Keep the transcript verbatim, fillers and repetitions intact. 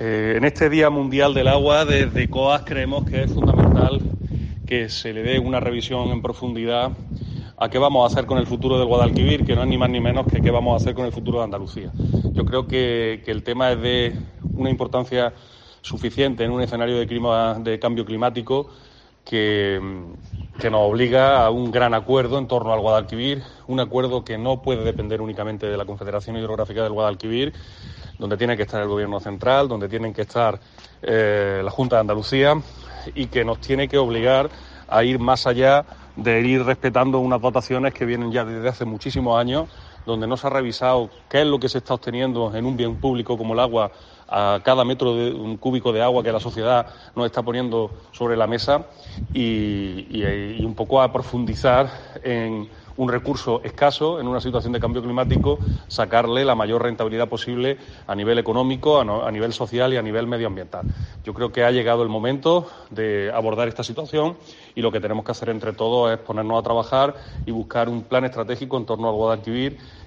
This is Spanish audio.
Eh, en este Día Mundial del Agua, desde C O A S creemos que es fundamental que se le dé una revisión en profundidad a qué vamos a hacer con el futuro del Guadalquivir, que no es ni más ni menos que qué vamos a hacer con el futuro de Andalucía. Yo creo que, que el tema es de una importancia suficiente en un escenario de, clima, de cambio climático que, que nos obliga a un gran acuerdo en torno al Guadalquivir, un acuerdo que no puede depender únicamente de la Confederación Hidrográfica del Guadalquivir, donde tiene que estar el Gobierno central, donde tienen que estar eh, la Junta de Andalucía y que nos tiene que obligar a ir más allá de ir respetando unas dotaciones que vienen ya desde hace muchísimos años, donde no se ha revisado qué es lo que se está obteniendo en un bien público como el agua a cada metro de un cúbico de agua que la sociedad nos está poniendo sobre la mesa y, y, y un poco a profundizar en un recurso escaso en una situación de cambio climático, sacarle la mayor rentabilidad posible a nivel económico, a, no, a nivel social y a nivel medioambiental. Yo creo que ha llegado el momento de abordar esta situación y lo que tenemos que hacer entre todos es ponernos a trabajar y buscar un plan estratégico en torno al Guadalquivir